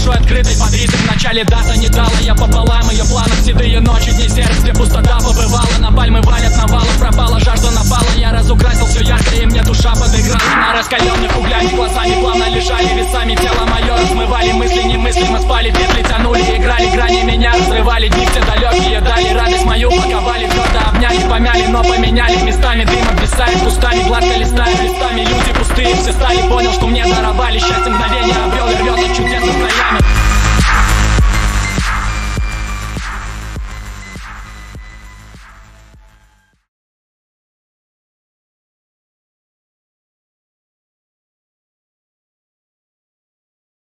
душой открытой под ритм. В начале дата не дала я пополам ее планов. Седые ночи, дни серых, где пустота побывала. На пальмы валят навалов, пропала жажда, напала. Я разукрасил все ярко, и мне душа подыграла. На раскаленных углями глазами плавно лежали весами. Тело мое размывали мысли немыслимо, спали, петли тянули, играли, грани меня разрывали. Дни все далекие дали радость мою, паковали, твердо обняли, помяли, но поменяли местами. Дым обвисает кустами, гладко листая листами. Люди пустые все стали, понял, что мне даровали счастье, мгновение обрел.